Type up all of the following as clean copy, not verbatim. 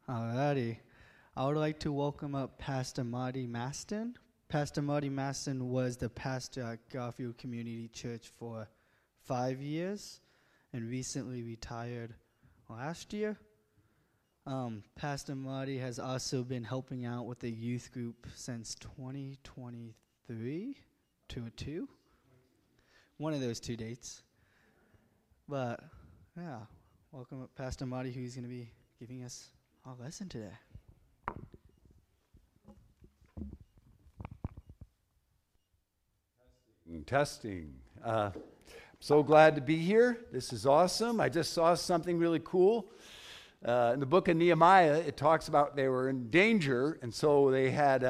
Alrighty. I would like to welcome up Pastor Marty Maston. Pastor Marty Maston was the pastor at Garfield Community Church for 5 years and recently retired last year. Pastor Marty has also been helping out with the youth group since 2023 to 2. One of those 2 dates. But, yeah, welcome up Pastor Marty, who's going to be giving us our lesson today. Testing. So glad to be here. This is awesome. I just saw something really cool. In the book of Nehemiah, it talks about they were in danger, and so they had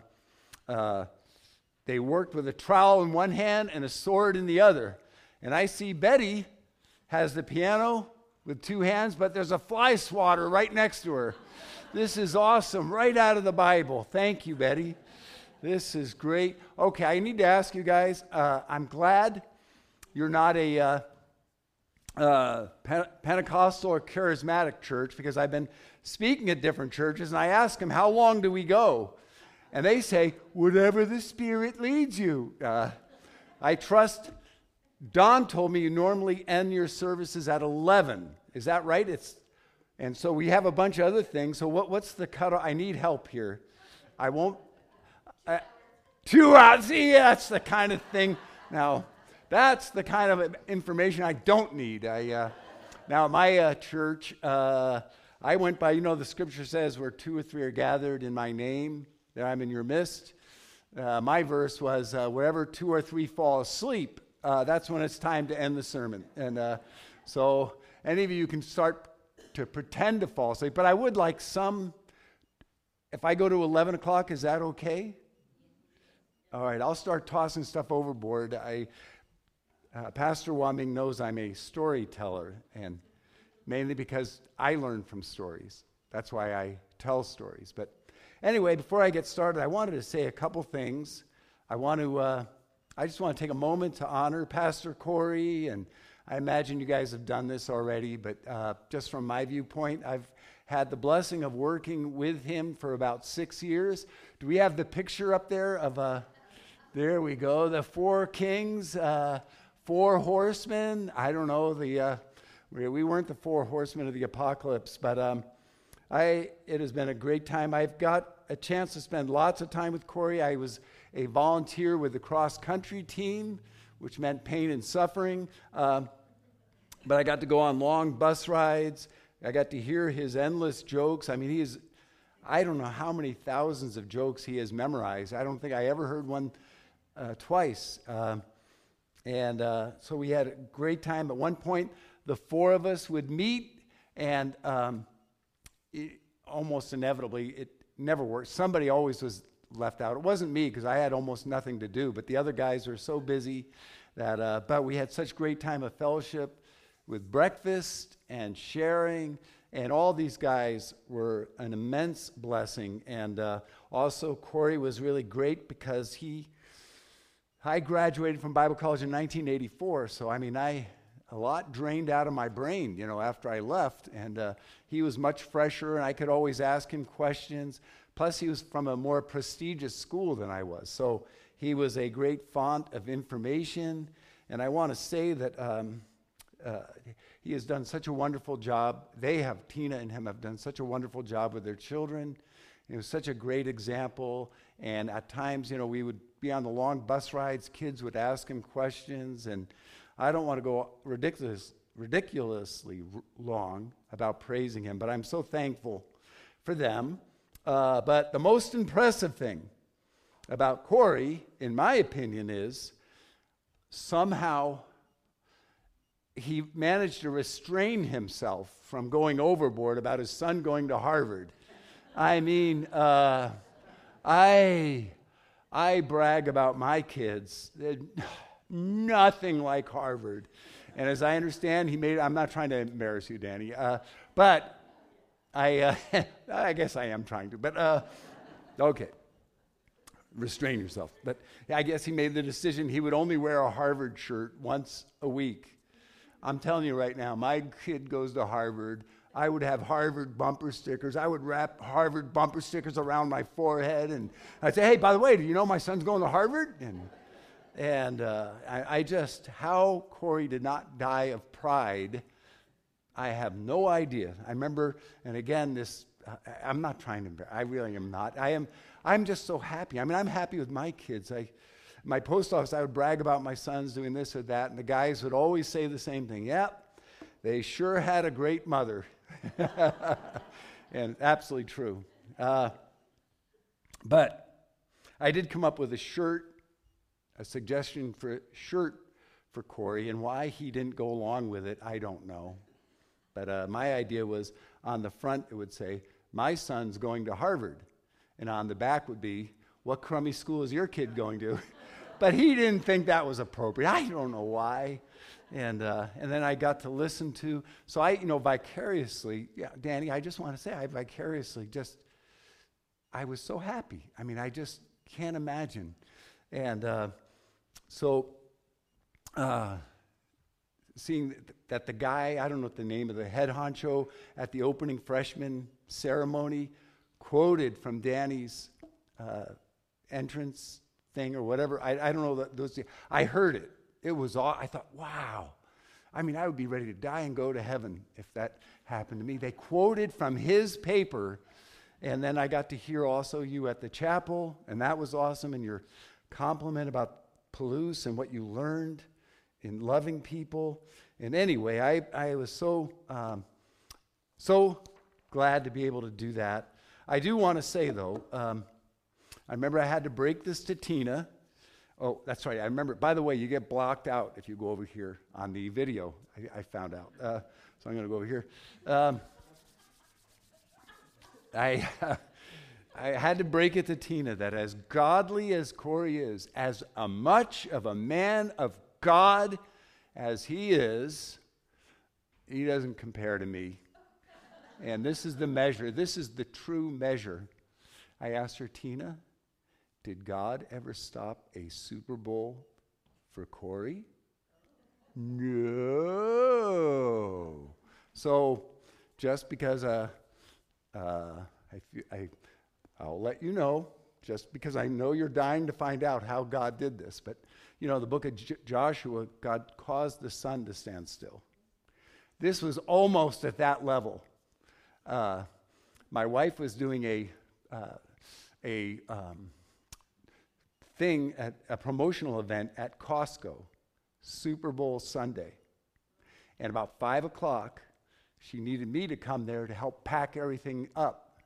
they worked with a trowel in one hand and a sword in the other. And I see Betty has the piano with 2 hands, but there's a fly swatter right next to her. This is awesome, right out of the Bible. Thank you, Betty. This is great. Okay, I need to ask you guys, I'm glad you're not a Pentecostal or charismatic church, because I've been speaking at different churches, and I ask them, how long do we go? And they say, whatever the Spirit leads you. I trust, Don told me you normally end your services at 11. Is that right? And so we have a bunch of other things. So what's the cutoff? I need help here. I won't. 2 hours. See, that's the kind of thing. Now, that's the kind of information I don't need. Now, at my church, I went by, the scripture says where 2 or 3 are gathered in my name, that I'm in your midst. My verse was, wherever 2 or 3 fall asleep, that's when it's time to end the sermon. And so any of you can start to pretend to fall asleep. But I would like some, if I go to 11 o'clock, is that okay? All right, I'll start tossing stuff overboard. Pastor Waming knows I'm a storyteller, and mainly because I learn from stories. That's why I tell stories. But anyway, before I get started, I wanted to say a couple things. I just want to take a moment to honor Pastor Corey, and I imagine you guys have done this already, but just from my viewpoint, I've had the blessing of working with him for about 6 years. Do we have the picture up there of there we go, the 4 kings, 4 horsemen. I don't know, we weren't the 4 horsemen of the apocalypse, but it has been a great time. I've got a chance to spend lots of time with Corey. I was a volunteer with the cross-country team, which meant pain and suffering, but I got to go on long bus rides. I got to hear his endless jokes. I mean, I don't know how many thousands of jokes he has memorized. I don't think I ever heard one twice. So we had a great time. At one point, the 4 of us would meet, and almost inevitably, it never worked. Somebody always was left out. It wasn't me, because I had almost nothing to do, but the other guys were so busy that, but we had such great time of fellowship with breakfast and sharing, and all these guys were an immense blessing. And also, Corey was really great because I graduated from Bible college in 1984, so a lot drained out of my brain, after I left, and he was much fresher, and I could always ask him questions. Plus, he was from a more prestigious school than I was, so he was a great font of information. And I want to say that he has done such a wonderful job. Tina and him have done such a wonderful job with their children. It was such a great example. And at times, we would be on the long bus rides. Kids would ask him questions. And I don't want to go ridiculously long about praising him, but I'm so thankful for them. But the most impressive thing about Corey, in my opinion, is somehow he managed to restrain himself from going overboard about his son going to Harvard. I brag about my kids. They're nothing like Harvard. And as I understand, I'm not trying to embarrass you, Danny, but I guess I am trying to, but okay. Restrain yourself. But I guess he made the decision he would only wear a Harvard shirt once a week. I'm telling you right now, my kid goes to Harvard. I would have Harvard bumper stickers. I would wrap Harvard bumper stickers around my forehead. And I'd say, hey, by the way, do you know my son's going to Harvard? And I just, how Corey did not die of pride, I have no idea. I remember, and again, this, I'm not trying to, I really am not. I'm just so happy. I mean, I'm happy with my kids. My post office, I would brag about my sons doing this or that, and the guys would always say the same thing. Yep, they sure had a great mother. And absolutely true. But I did come up with a suggestion for a shirt for Corey, and why he didn't go along with it, I don't know. But my idea was, on the front it would say, my son's going to Harvard. And on the back would be, what crummy school is your kid going to? But he didn't think that was appropriate. I don't know why. And then I got to listen to, so I, vicariously, yeah, Danny, I just want to say, I was so happy. I mean, I just can't imagine. And seeing that the guy, I don't know what the name of the head honcho at the opening freshman ceremony, quoted from Danny's entrance thing or whatever. I don't know those. I heard it. It was all. I thought, wow. I mean, I would be ready to die and go to heaven if that happened to me. They quoted from his paper, and then I got to hear also you at the chapel, and that was awesome. And your compliment about Palouse and what you learned in loving people. And anyway, I was so glad to be able to do that. I do want to say, though, I remember I had to break this to Tina. Oh, that's right. I remember. By the way, you get blocked out if you go over here on the video. I found out. So I'm going to go over here. I had to break it to Tina that as godly as Corey is, as much of a man of God as he is, he doesn't compare to me. And this is the measure. This is the true measure. I asked her, Tina, did God ever stop a Super Bowl for Corey? No. So just because I'll let you know, just because I know you're dying to find out how God did this. But, the book of Joshua, God caused the sun to stand still. This was almost at that level. My wife was doing a thing at a promotional event at Costco, Super Bowl Sunday. And about 5 o'clock, she needed me to come there to help pack everything up.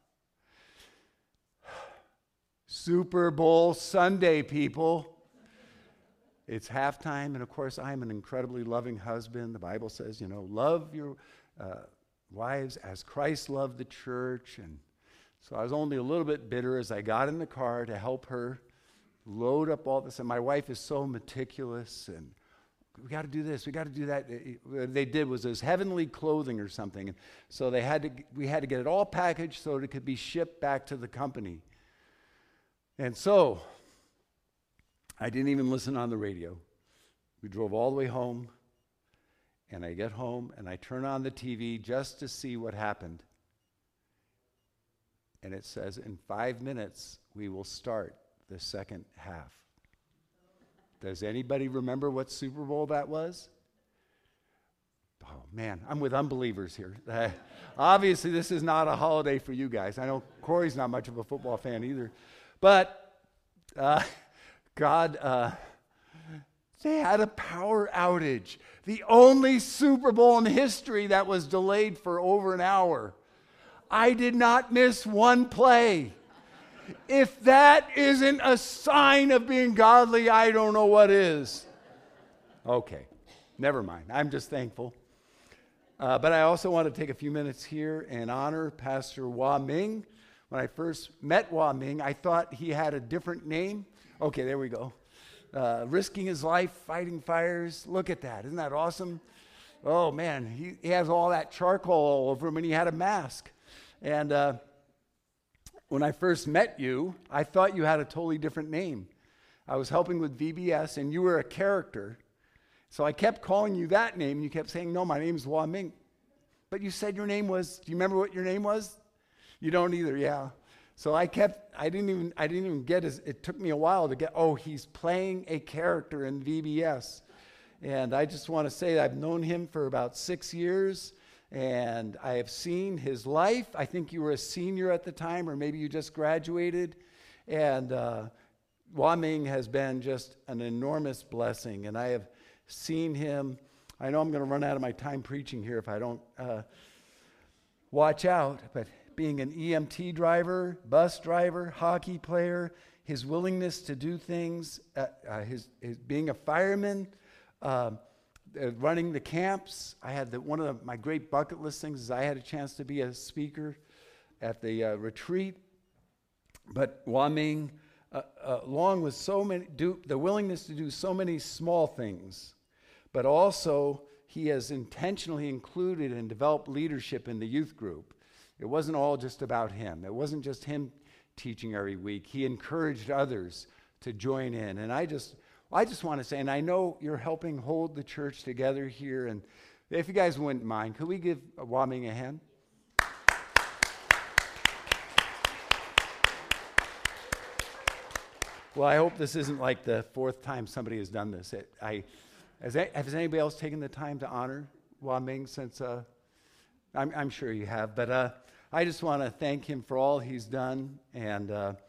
Super Bowl Sunday, people. It's halftime, and of course, I'm an incredibly loving husband. The Bible says, love your wives as Christ loved the church. And so I was only a little bit bitter as I got in the car to help her load up all this. And my wife is so meticulous, and we got to do this, we got to do that. What they did was this heavenly clothing or something. And so we had to get it all packaged so it could be shipped back to the company. And so I didn't even listen on the radio. We drove all the way home, and I get home, and I turn on the TV just to see what happened. And it says, in 5 minutes, we will start the second half. Does anybody remember what Super Bowl that was? Oh, man, I'm with unbelievers here. Obviously, this is not a holiday for you guys. I know Corey's not much of a football fan either. But God, they had a power outage. The only Super Bowl in history that was delayed for over an hour. I did not miss one play. If that isn't a sign of being godly, I don't know what is. Okay, never mind. I'm just thankful. But I also want to take a few minutes here and honor Pastor Wah Ming. When I first met Wah Ming, I thought he had a different name. Okay, there we go. Risking his life, fighting fires. Look at that. Isn't that awesome? Oh, man, he has all that charcoal all over him, and he had a mask. And when I first met you, I thought you had a totally different name. I was helping with VBS, and you were a character. So I kept calling you that name, and you kept saying, no, my name's Wah Ming. but you said your name was, do you remember what your name was? You don't either, yeah. So I didn't even get it took me a while to get, he's playing a character in VBS. And I just want to say that I've known him for about 6 years, and I have seen his life. I think you were a senior at the time, or maybe you just graduated. And Wah-Ming has been just an enormous blessing, and I have seen him. I know I'm going to run out of my time preaching here if I don't watch out, but being an EMT driver, bus driver, hockey player, his willingness to do things, his being a fireman, running the camps. I had one of my great bucket list things is I had a chance to be a speaker at the retreat. But Wah-Ming, along with the willingness to do so many small things, but also he has intentionally included and developed leadership in the youth group. It wasn't all just about him. It wasn't just him teaching every week. He encouraged others to join in. And I just want to say, and I know you're helping hold the church together here, and if you guys wouldn't mind, could we give Wah-Ming a hand? Well, I hope this isn't like the fourth time somebody has done this. Has anybody else taken the time to honor Wah-Ming since? I'm sure you have, but I just want to thank him for all he's done, and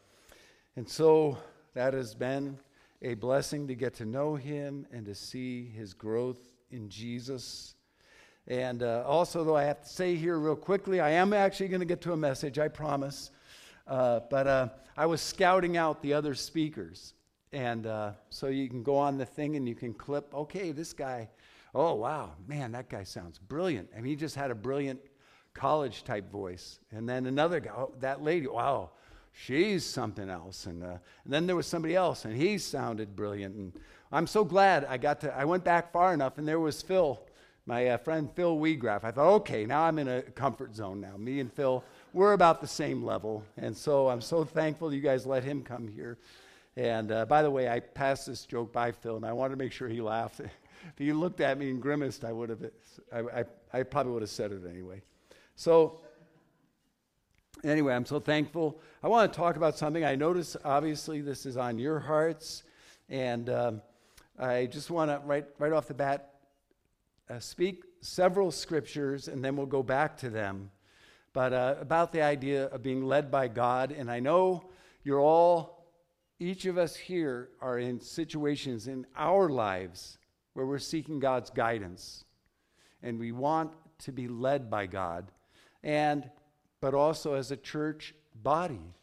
so that has been a blessing to get to know him and to see his growth in Jesus. And also, though, I have to say here real quickly, I am actually going to get to a message, I promise. But I was scouting out the other speakers. And so you can go on the thing and you can clip, okay, this guy, oh, wow, man, that guy sounds brilliant. I mean, he just had a brilliant college-type voice. And then another guy, that lady, wow, she's something else. And then there was somebody else, and he sounded brilliant. And I'm so glad I went back far enough, and there was Phil, my friend Phil Wiegraff. I thought, okay, now I'm in a comfort zone now. Me and Phil, we're about the same level. And so I'm so thankful you guys let him come here. And by the way, I passed this joke by Phil, and I wanted to make sure he laughed. If he looked at me and grimaced, I probably would have said it anyway. So anyway, I'm so thankful. I want to talk about something. I notice, obviously, this is on your hearts, and I just want to, right off the bat, speak several scriptures, and then we'll go back to them. But about the idea of being led by God, and I know each of us here are in situations in our lives where we're seeking God's guidance, and we want to be led by God, but also as a church body.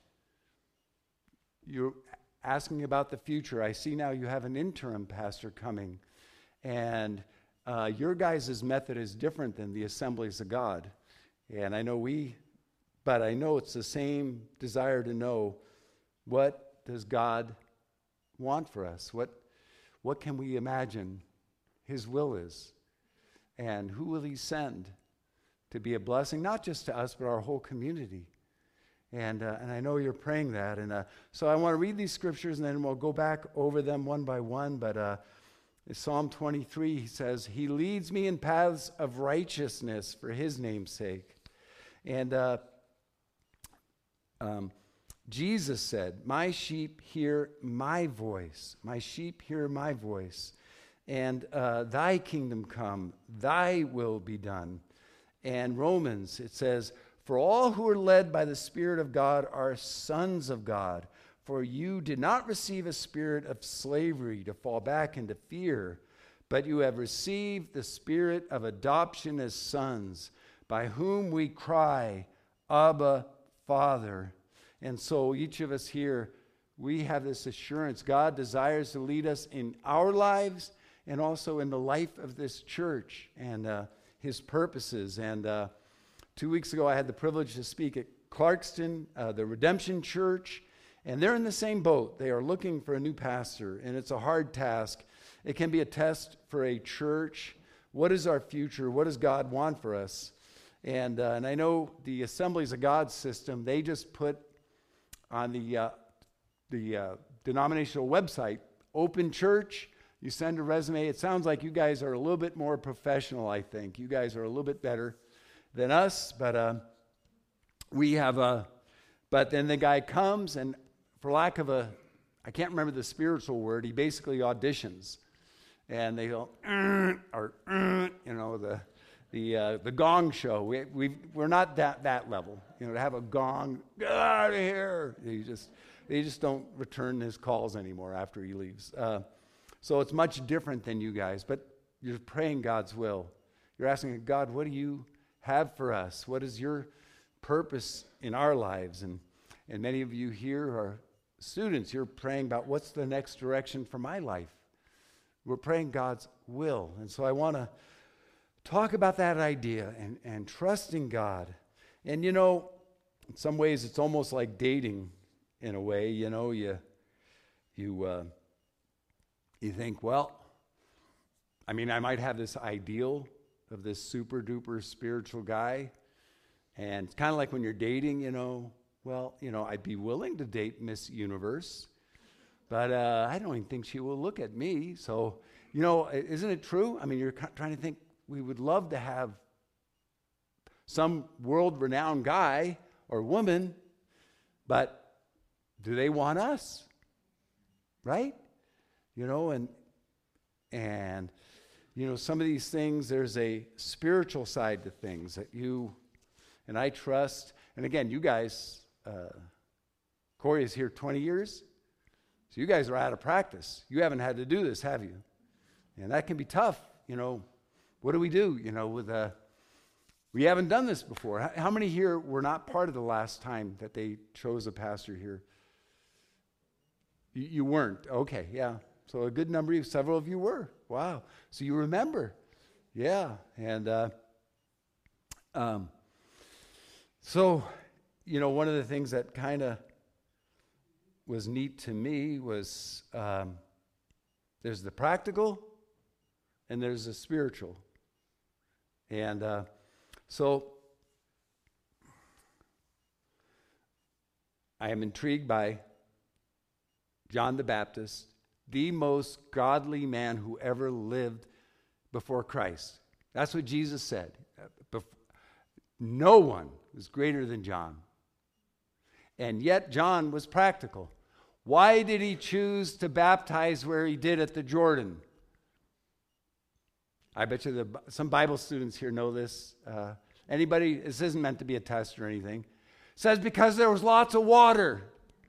You're asking about the future. I see now you have an interim pastor coming, and your guys' method is different than the Assemblies of God. And I know it's the same desire to know, what does God want for us? What can we imagine His will is? And who will He send to be a blessing, not just to us, but our whole community? And I know you're praying that. And so I want to read these scriptures, and then we'll go back over them one by one. But in Psalm 23, he says, He leads me in paths of righteousness for His name's sake. And Jesus said, my sheep hear my voice. My sheep hear my voice. And thy kingdom come, thy will be done. And Romans, it says, for all who are led by the Spirit of God are sons of God. For you did not receive a spirit of slavery to fall back into fear, but you have received the spirit of adoption as sons, by whom we cry, Abba, Father. And so each of us here, we have this assurance. God desires to lead us in our lives and also in the life of this church and His purposes. And 2 weeks ago, I had the privilege to speak at Clarkston, the Redemption Church, and they're in the same boat. They are looking for a new pastor, and it's a hard task. It can be a test for a church. What is our future? What does God want for us? And I know the Assemblies of God system, they just put on the denominational website, open church, you send a resume. It sounds like you guys are a little bit more professional, I think. You guys are a little bit better. than us, but we have a. But then the guy comes, and for lack of I can't remember the spiritual word, he basically auditions. And they go, or, the gong show. We're not that level. To have a gong, get out of here. They just don't return his calls anymore after he leaves. So it's much different than you guys, but you're praying God's will. You're asking God, what do you have for us? What is your purpose in our lives? And many of you here are students. You're praying about what's the next direction for my life. We're praying God's will. And so I want to talk about that idea and trusting God. And in some ways it's almost like dating in a way. You think, well, I might have this ideal of this super duper spiritual guy. And it's kind of like when you're dating, I'd be willing to date Miss Universe, but I don't even think she will look at me. So, isn't it true? You're trying to think, we would love to have some world-renowned guy or woman, but do they want us? Right? Some of these things, there's a spiritual side to things that you and I trust. And again, you guys, Corey is here 20 years, so you guys are out of practice. You haven't had to do this, have you? And that can be tough. What do we do? We haven't done this before. How many here were not part of the last time that they chose a pastor here? You weren't. Okay, yeah. So a good number of you, several of you were. Wow. So you remember. Yeah. And so, one of the things that kind of was neat to me was there's the practical and there's the spiritual. And so I am intrigued by John the Baptist, the most godly man who ever lived before Christ. That's what Jesus said. No one was greater than John. And yet John was practical. Why did he choose to baptize where he did at the Jordan? I bet you some Bible students here know this. Anybody, this isn't meant to be a test or anything. It says because there was lots of water.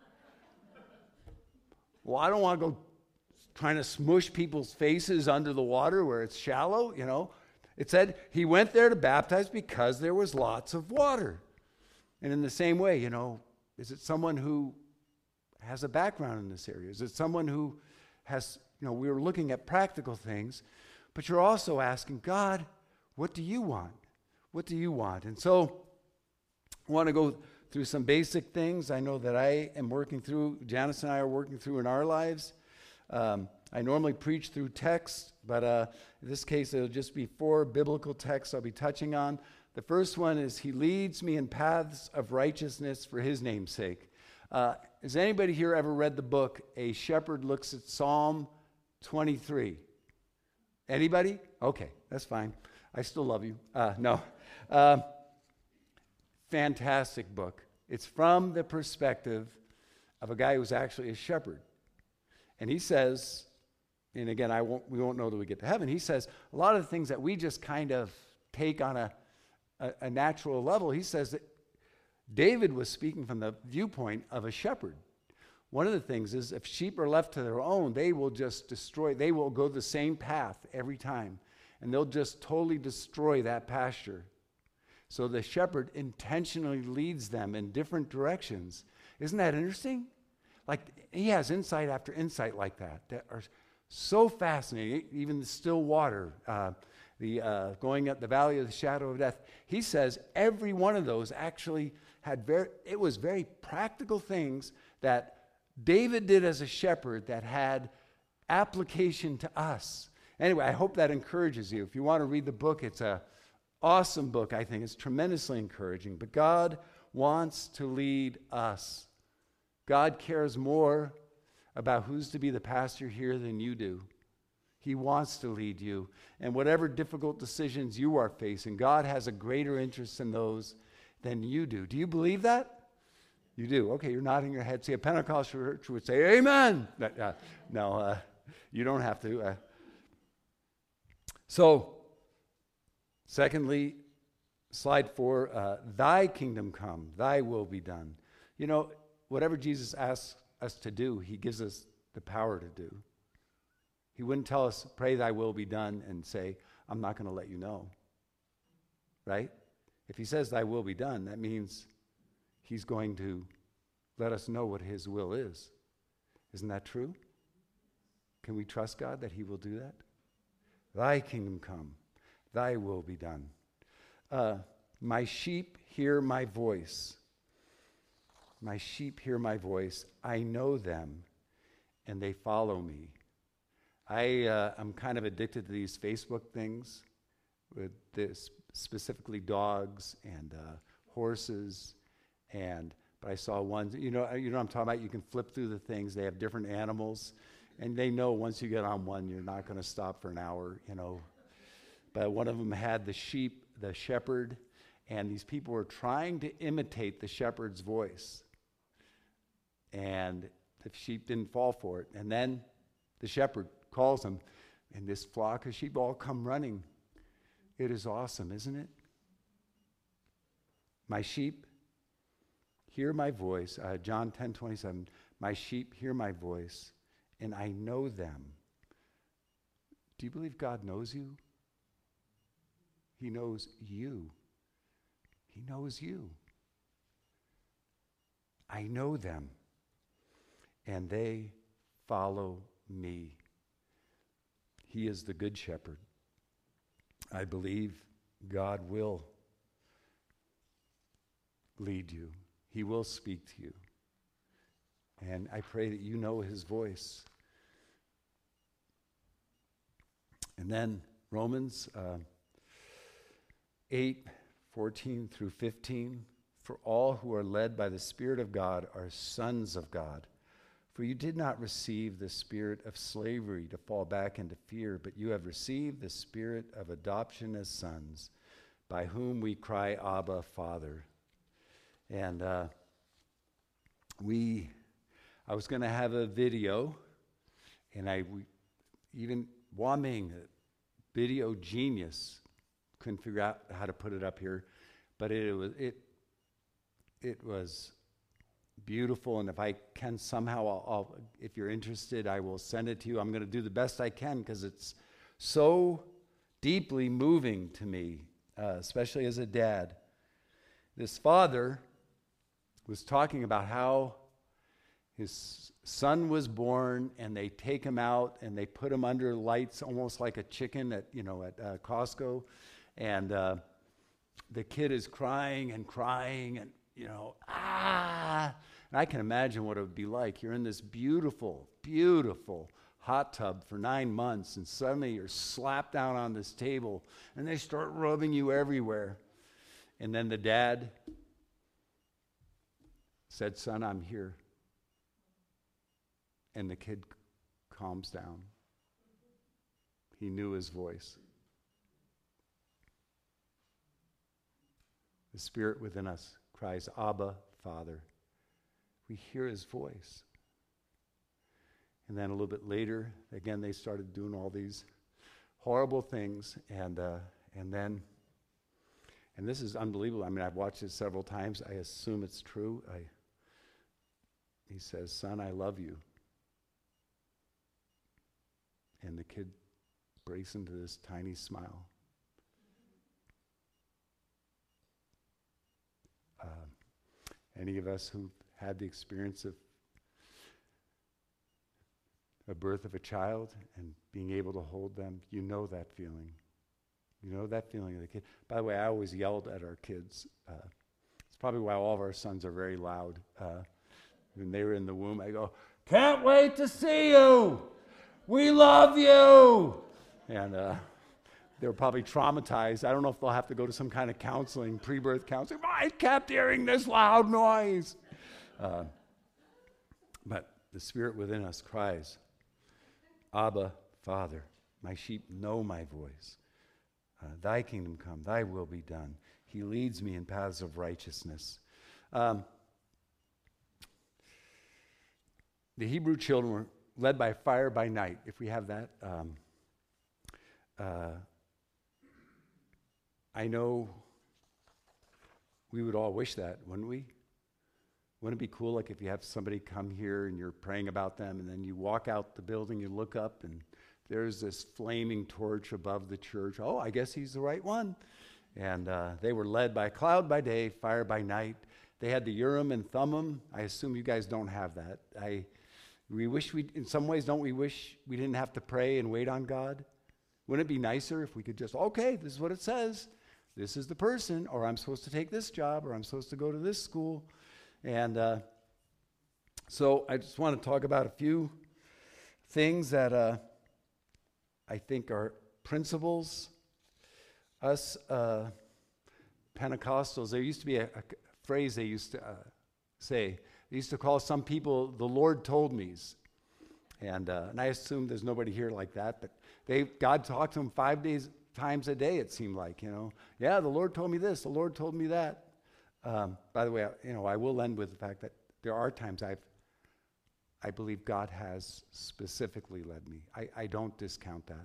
Well, I don't want to go trying to smush people's faces under the water where it's shallow, It said he went there to baptize because there was lots of water. And in the same way, is it someone who has a background in this area? Is it someone who has, we were looking at practical things, but you're also asking, God, what do you want? What do you want? And so I want to go through some basic things I know that I am working through, Janice and I are working through in our lives. I normally preach through text, but in this case, it'll just be 4 biblical texts I'll be touching on. The first one is, He leads me in paths of righteousness for His name's sake. Has anybody here ever read the book, A Shepherd Looks at Psalm 23? Anybody? Okay, that's fine. I still love you. No. Fantastic book. It's from the perspective of a guy who's actually a shepherd. And he says, and again, we won't know till we get to heaven. He says a lot of the things that we just kind of take on a natural level. He says that David was speaking from the viewpoint of a shepherd. One of the things is if sheep are left to their own, they will just destroy. They will go the same path every time, and they'll just totally destroy that pasture. So the shepherd intentionally leads them in different directions. Isn't that interesting? Like, he has insight after insight like that are so fascinating. Even the still water, going up the valley of the shadow of death. He says every one of those actually had it was very practical things that David did as a shepherd that had application to us. Anyway, I hope that encourages you. If you want to read the book, it's an awesome book, I think. It's tremendously encouraging. But God wants to lead us. God cares more about who's to be the pastor here than you do. He wants to lead you. And whatever difficult decisions you are facing, God has a greater interest in those than you do. Do you believe that? You do. Okay, you're nodding your head. See, a Pentecostal church would say, amen. No, you don't have to. So, secondly, slide 4, thy kingdom come, thy will be done. You know, whatever Jesus asks us to do, he gives us the power to do. He wouldn't tell us, pray thy will be done, and say, I'm not going to let you know. Right? If he says thy will be done, that means he's going to let us know what his will is. Isn't that true? Can we trust God that he will do that? Thy kingdom come, thy will be done. My sheep hear my voice. My sheep hear my voice. I know them, and they follow me. I'm kind of addicted to these Facebook things, with this, specifically dogs and horses. But I saw one. You know what I'm talking about. You can flip through the things. They have different animals, and they know once you get on one, you're not going to stop for an hour. But one of them had the sheep, the shepherd, and these people were trying to imitate the shepherd's voice. And the sheep didn't fall for it. And then the shepherd calls them, and this flock of sheep all come running. It is awesome, isn't it? My sheep hear my voice. John 10:27. My sheep hear my voice, and I know them. Do you believe God knows you? He knows you. He knows you. I know them, and they follow me. He is the good shepherd. I believe God will lead you. He will speak to you. And I pray that you know his voice. And then Romans 8:14 through 15. For all who are led by the Spirit of God are sons of God. For you did not receive the spirit of slavery to fall back into fear, but you have received the spirit of adoption as sons, by whom we cry, Abba, Father. And I was going to have a video, and even Waming, video genius, couldn't figure out how to put it up here, but it was beautiful, and if I can somehow, if you're interested, I will send it to you. I'm going to do the best I can because it's so deeply moving to me, especially as a dad. This father was talking about how his son was born, and they take him out and they put him under lights, almost like a chicken at Costco, and the kid is crying and and I can imagine what it would be like. You're in this beautiful, beautiful hot tub for 9 months, and suddenly you're slapped down on this table, and they start rubbing you everywhere. And then the dad said, son, I'm here. And the kid calms down. He knew his voice. The Spirit within us cries, Abba, Father. We hear his voice. And then a little bit later, again, they started doing all these horrible things. And this is unbelievable. I mean, I've watched it several times. I assume it's true. He says, son, I love you. And the kid breaks into this tiny smile. Any of us who've had the experience of a birth of a child and being able to hold them, you know that feeling. You know that feeling of the kid. By the way, I always yelled at our kids. It's probably why all of our sons are very loud. When they were in the womb, I go, can't wait to see you. We love you. And they were probably traumatized. I don't know if they'll have to go to some kind of counseling, pre-birth counseling. I kept hearing this loud noise. But the Spirit within us cries, Abba, Father. My sheep know my voice. Thy kingdom come, thy will be done. He leads me in paths of righteousness. The Hebrew children were led by fire by night, if we have that. I know we would all wish that, wouldn't we? Wouldn't it be cool, like if you have somebody come here and you're praying about them, and then you walk out the building, you look up, and there's this flaming torch above the church. Oh, I guess he's the right one. And they were led by cloud by day, fire by night. They had the Urim and Thummim. I assume you guys don't have that. We wish in some ways, don't we wish we didn't have to pray and wait on God? Wouldn't it be nicer if we could just, okay, this is what it says. This is the person, or I'm supposed to take this job, or I'm supposed to go to this school. And so I just want to talk about a few things that I think are principles. Us Pentecostals, there used to be a phrase they used to say. They used to call some people the Lord told me's. And I assume there's nobody here like that, but God talked to them 5 times a day, it seemed like, Yeah, the Lord told me this, the Lord told me that. By the way, I will end with the fact that there are times I believe God has specifically led me. I don't discount that.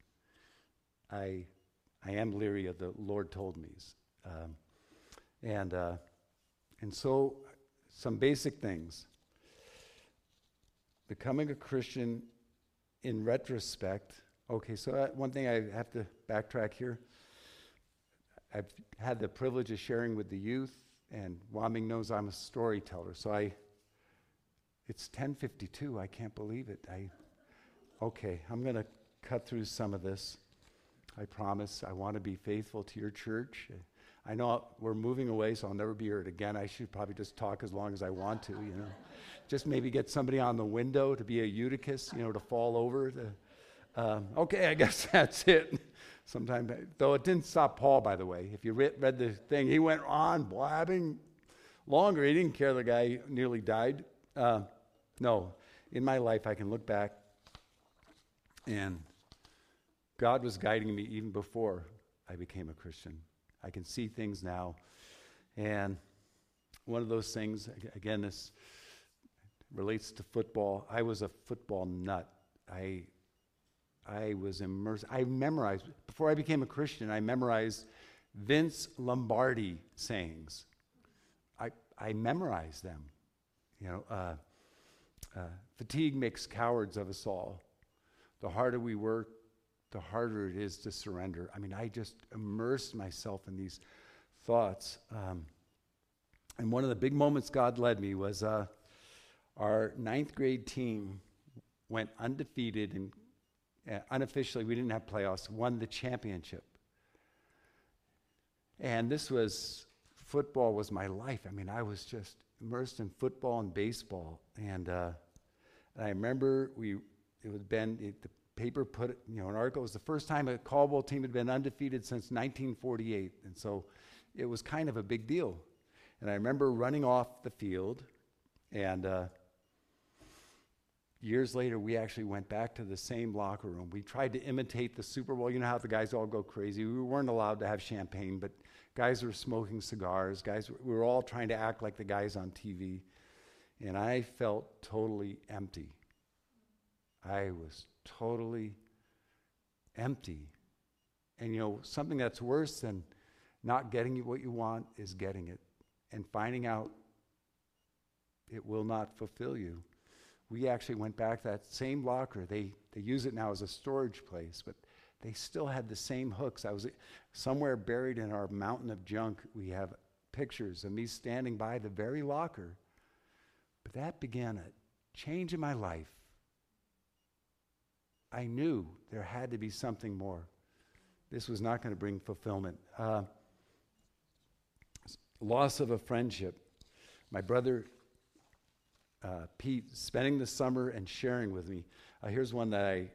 I am leery of the Lord told me's. And so some basic things. Becoming a Christian in retrospect. Okay, so one thing I have to backtrack here. I've had the privilege of sharing with the youth, and Waming knows I'm a storyteller. So it's 10:52. I can't believe it. Okay, I'm going to cut through some of this. I promise. I want to be faithful to your church. I know we're moving away, so I'll never be here again. I should probably just talk as long as I want to, Just maybe get somebody on the window to be a Eutychus, to fall over. Okay, I guess that's it. Sometimes, though it didn't stop Paul, by the way. If you read the thing, he went on blabbing longer. He didn't care the guy nearly died. No, in my life, I can look back, and God was guiding me even before I became a Christian. I can see things now. And one of those things, again, this relates to football. I was a football nut. I was immersed. I memorized, before I became a Christian, I memorized Vince Lombardi sayings. I memorized them. Fatigue makes cowards of us all. The harder we work, the harder it is to surrender. I just immersed myself in these thoughts. And one of the big moments God led me was our ninth grade team went undefeated, and unofficially, we didn't have playoffs, won the championship. And football was my life. I was just immersed in football and baseball. And I remember the paper put it, an article. It was the first time a Caldwell team had been undefeated since 1948. And so it was kind of a big deal. And I remember running off the field, and years later, we actually went back to the same locker room. We tried to imitate the Super Bowl. You know how the guys all go crazy. We weren't allowed to have champagne, but guys were smoking cigars. We were all trying to act like the guys on TV. And I felt totally empty. I was totally empty. And something that's worse than not getting what you want is getting it and finding out it will not fulfill you. We actually went back to that same locker. They use it now as a storage place, but they still had the same hooks. I was somewhere buried in our mountain of junk. We have pictures of me standing by the very locker. But that began a change in my life. I knew there had to be something more. This was not going to bring fulfillment. Loss of a friendship. My brother Pete spending the summer and sharing with me. Here's one that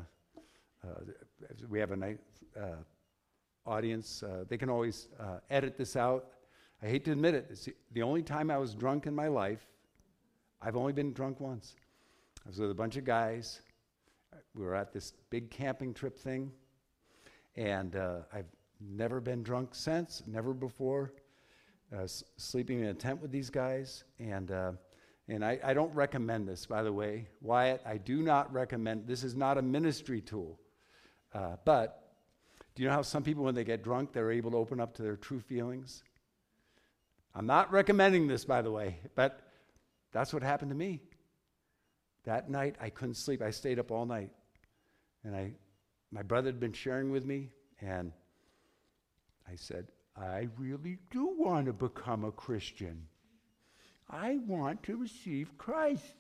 we have a nice audience. They can always edit this out. I hate to admit it. It's the only time I was drunk in my life. I've only been drunk once. I was with a bunch of guys. we were at this big camping trip thing, and I've never been drunk since, never before, sleeping in a tent with these guys, and I don't recommend this, by the way. Wyatt, I do not recommend, this is not a ministry tool, but do you know how some people, when they get drunk, they're able to open up to their true feelings? I'm not recommending this, by the way, but that's what happened to me. That night, I couldn't sleep. I stayed up all night. And my brother had been sharing with me, and I said, I really do want to become a Christian. I want to receive Christ.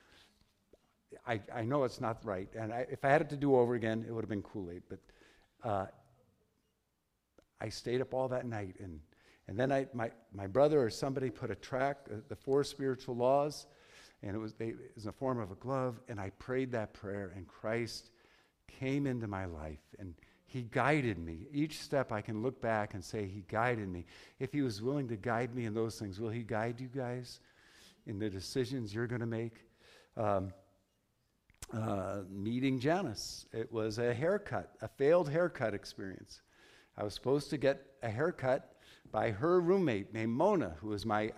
I know it's not right, and if I had it to do over again, it would have been Kool-Aid, but I stayed up all that night, and then my brother or somebody put a tract, the 4 spiritual laws, and it was in the form of a glove, and I prayed that prayer, and Christ came into my life, and he guided me. Each step I can look back and say he guided me. If he was willing to guide me in those things, will he guide you guys in the decisions you're going to make? Meeting Janice. It was a failed haircut experience. I was supposed to get a haircut by her roommate named Mona, who was my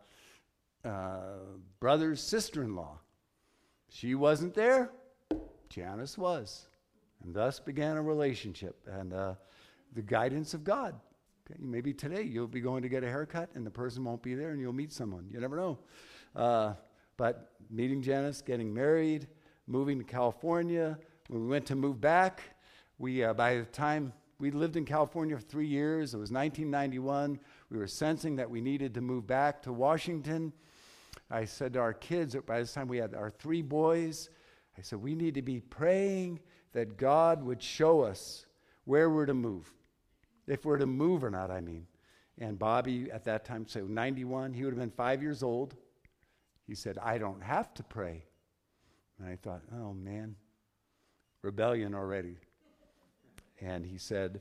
brother's sister-in-law. She wasn't there. Janice was. And thus began a relationship and the guidance of God. Okay? Maybe today you'll be going to get a haircut and the person won't be there and you'll meet someone. You never know. But meeting Janice, getting married, moving to California. When we went to move back, by the time we lived in California for 3 years, it was 1991. We were sensing that we needed to move back to Washington. I said to our kids, by this time we had our 3 boys, I said, we need to be praying that God would show us where we're to move. If we're to move or not, I mean. And Bobby, at that time, so 91, he would have been 5 years old. He said, I don't have to pray. And I thought, oh man, rebellion already. And he said,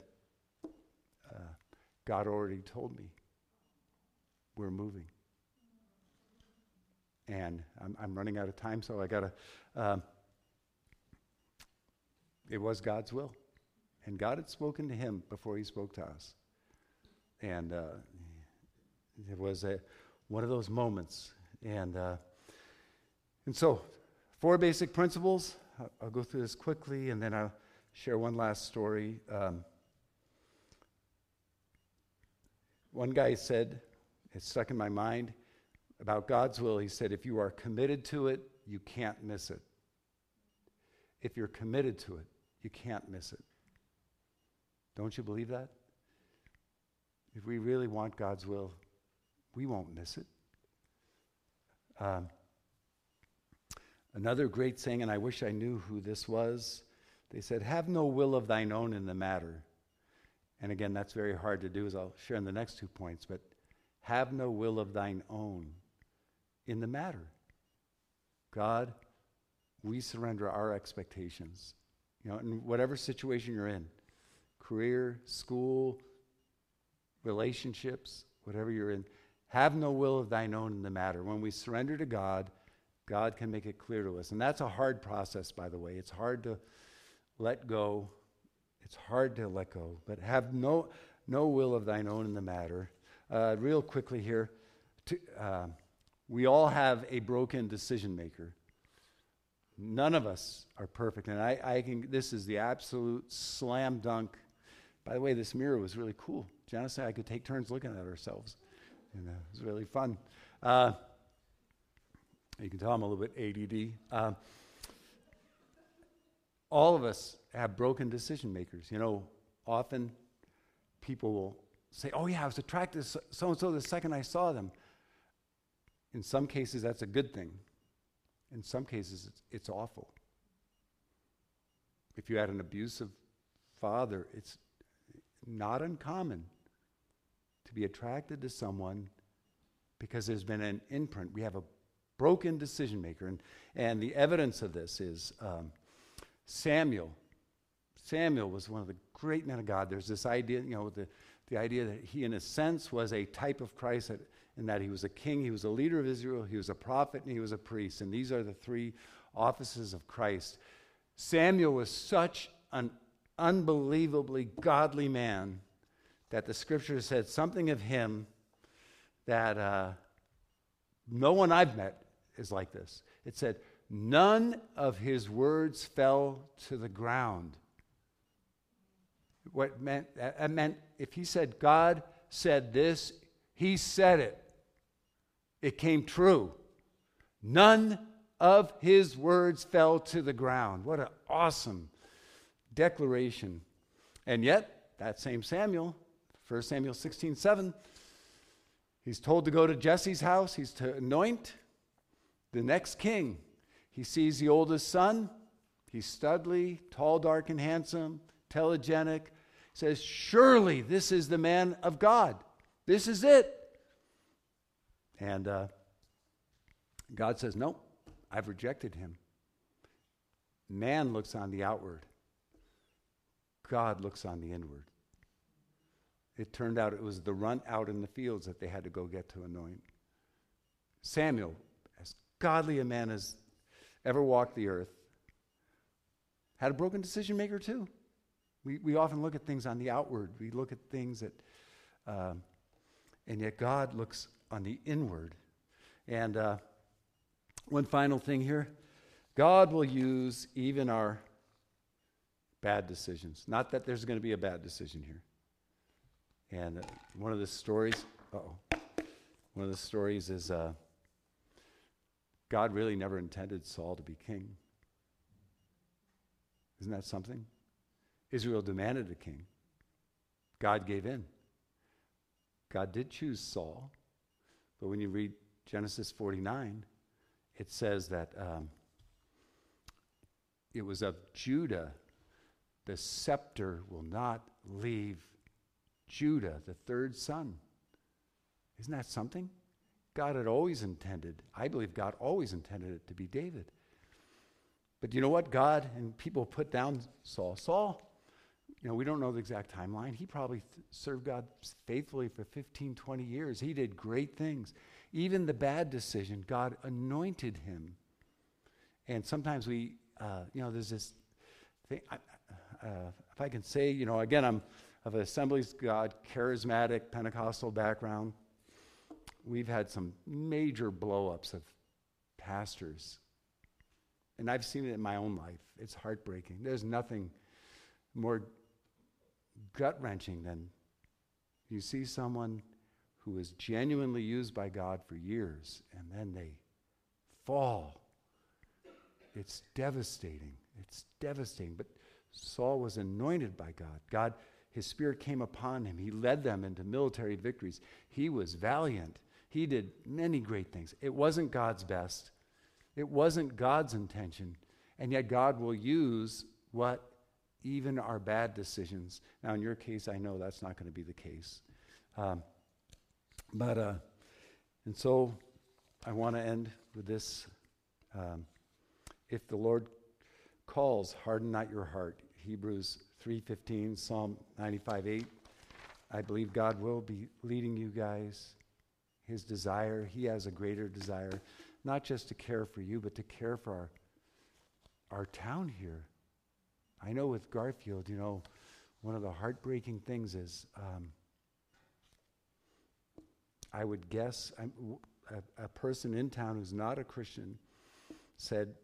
God already told me we're moving. And I'm running out of time, so I got to, it was God's will. And God had spoken to him before he spoke to us. And it was one of those moments. And so 4 basic principles. I'll go through this quickly, and then I'll share one last story. One guy said, it stuck in my mind, about God's will. He said, if you are committed to it, you can't miss it. If you're committed to it, you can't miss it. Don't you believe that? If we really want God's will, we won't miss it. Another great saying, and I wish I knew who this was, they said, have no will of thine own in the matter. And again, that's very hard to do, as I'll share in the next 2 points, but have no will of thine own in the matter. God, we surrender our expectations. In whatever situation you're in, career, school, relationships, whatever you're in, have no will of thine own in the matter. When we surrender to God, God can make it clear to us. And that's a hard process, by the way. It's hard to let go. It's hard to let go. But have no will of thine own in the matter. Real quickly here, we all have a broken decision maker. None of us are perfect. And this is the absolute slam dunk. By the way, this mirror was really cool. Janice and I could take turns looking at ourselves. And it was really fun. You can tell I'm a little bit ADD. All of us have broken decision makers. Often people will say, oh yeah, I was attracted to so-and-so the second I saw them. In some cases, that's a good thing. In some cases, it's awful. If you had an abusive father, it's not uncommon to be attracted to someone because there's been an imprint. We have a broken decision maker. And the evidence of this is Samuel. Samuel was one of the great men of God. There's this idea, the idea that he, in a sense, was a type of Christ, in that he was a king, he was a leader of Israel, he was a prophet, and he was a priest. And these are the 3 offices of Christ. Samuel was such an unbelievably godly man that the scripture said something of him that no one I've met is like this. It said, none of his words fell to the ground. That meant if he said, God said this, he said it. It came true. None of his words fell to the ground. What an awesome declaration. And yet, that same Samuel, 1 Samuel 16:7, he's told to go to Jesse's house. He's to anoint the next king. He sees the oldest son. He's studly, tall, dark, and handsome, telegenic. He says, surely this is the man of God. This is it. And God says, no, I've rejected him. Man looks on the outward. God looks on the inward. It turned out it was the runt out in the fields that they had to go get to anoint. Samuel, as godly a man as ever walked the earth, had a broken decision maker too. We often look at things on the outward. We look at things that, and yet God looks on the inward. And one final thing here. God will use even our bad decisions. Not that there's going to be a bad decision here. And one of the stories is God really never intended Saul to be king. Isn't that something? Israel demanded a king. God gave in. God did choose Saul. But when you read Genesis 49, it says that it was of Judah. The scepter will not leave Judah, the third son. Isn't that something? God had always intended, I believe God always intended it to be David. But you know what? God and people put down Saul. Saul, we don't know the exact timeline. He probably served God faithfully for 15, 20 years. He did great things. Even the bad decision, God anointed him. And sometimes there's this thing, if I can say, again, I'm of Assemblies of God, charismatic, Pentecostal background. We've had some major blow-ups of pastors. And I've seen it in my own life. It's heartbreaking. There's nothing more gut-wrenching than you see someone who is genuinely used by God for years, and then they fall. It's devastating. It's devastating. But Saul was anointed by God. His Spirit came upon him. He led them into military victories. He was valiant. He did many great things. It wasn't God's best. It wasn't God's intention. And yet God will use even our bad decisions. Now, in your case, I know that's not going to be the case. And so I want to end with this. If the Lord calls, harden not your heart. Hebrews 3:15, Psalm 95:8. I believe God will be leading you guys. His desire, he has a greater desire, not just to care for you, but to care for our town here. I know with Garfield, one of the heartbreaking things is, I would guess, a person in town who's not a Christian said,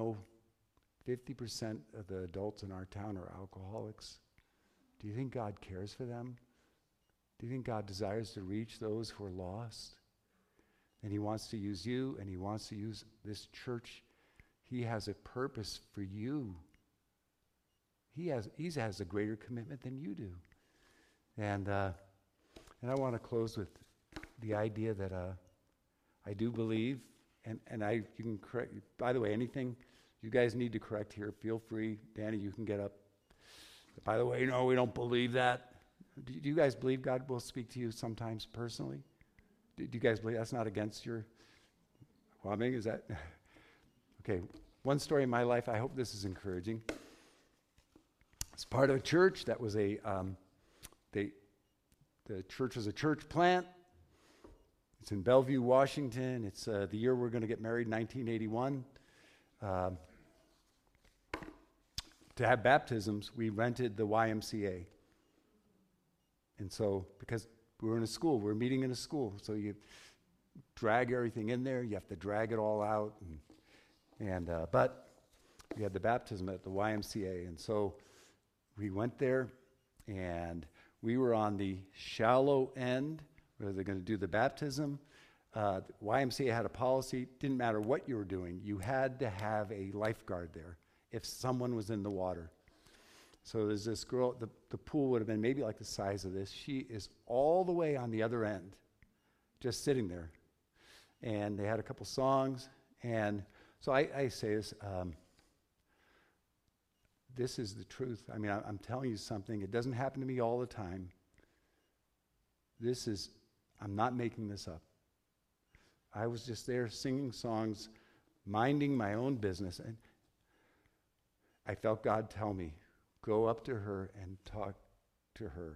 50% of the adults in our town are alcoholics. Do you think God cares for them? Do you think God desires to reach those who are lost? And he wants to use you, and he wants to use this church. He has a purpose for you. He has a greater commitment than you do. And I want to close with the idea that I do believe, and you can correct, by the way, anything you guys need to correct here, feel free. Danny, you can get up. By the way, no, we don't believe that. Do you guys believe God will speak to you sometimes personally? Do you guys believe that's not against your plumbing? Is that? Okay, one story in my life, I hope this is encouraging. It's part of a church that was the church was a church plant. It's in Bellevue, Washington. It's the year we're going to get married, 1981. to have baptisms, we rented the YMCA. And so, because we were in a school, we were meeting in a school, so you drag everything in there, you have to drag it all out. But we had the baptism at the YMCA, and so we went there, and we were on the shallow end where they're going to do the baptism. The YMCA had a policy, didn't matter what you were doing, you had to have a lifeguard there if someone was in the water. So there's this girl, the pool would have been maybe like the size of this. She is all the way on the other end, just sitting there. And they had a couple songs, and so I say this, this is the truth. I mean, I'm telling you something. It doesn't happen to me all the time. I'm not making this up. I was just there singing songs, minding my own business, and I felt God tell me, go up to her and talk to her.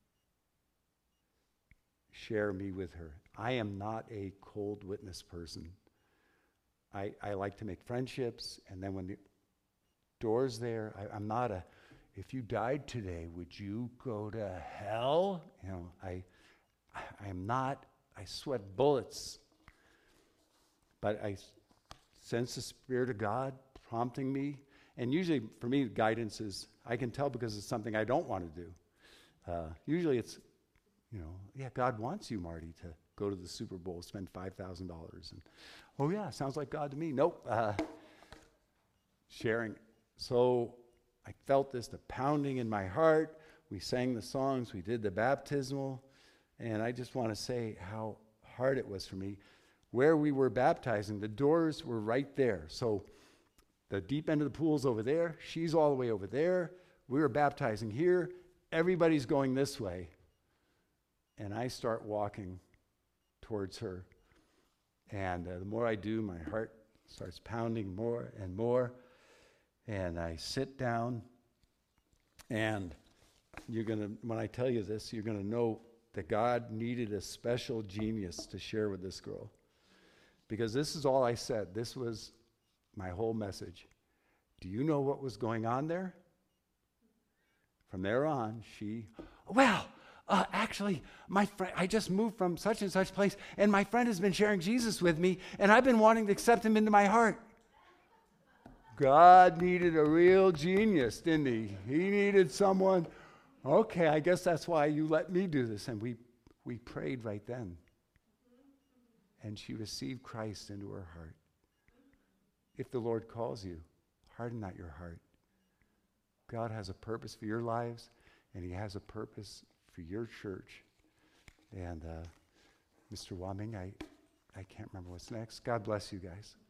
Share me with her. I am not a cold witness person. I like to make friendships, and then when the door's there, I'm not if you died today, would you go to hell? You know, I am not, I sweat bullets. But I sense the Spirit of God prompting me. And usually for me, guidance is, I can tell because it's something I don't want to do. Usually it's, God wants you, Marty, to go to the Super Bowl, spend $5,000. And, oh yeah, sounds like God to me. Nope. Sharing. So I felt this, the pounding in my heart. We sang the songs. We did the baptismal. And I just want to say how hard it was for me. Where we were baptizing, the doors were right there. So the deep end of the pool's over there. She's all the way over there. We were baptizing here. Everybody's going this way. And I start walking towards her. And the more I do, my heart starts pounding more and more. And I sit down. And when I tell you this, you're going to know that God needed a special genius to share with this girl. Because this is all I said. This was my whole message. Do you know what was going on there? From there on, actually, my friend, I just moved from such and such place, and my friend has been sharing Jesus with me, and I've been wanting to accept him into my heart. God needed a real genius, didn't he? He needed someone. Okay, I guess that's why you let me do this. And we prayed right then. And she received Christ into her heart. If the Lord calls you, harden not your heart. God has a purpose for your lives, and he has a purpose for your church. And Mr. Waming, I can't remember what's next. God bless you guys.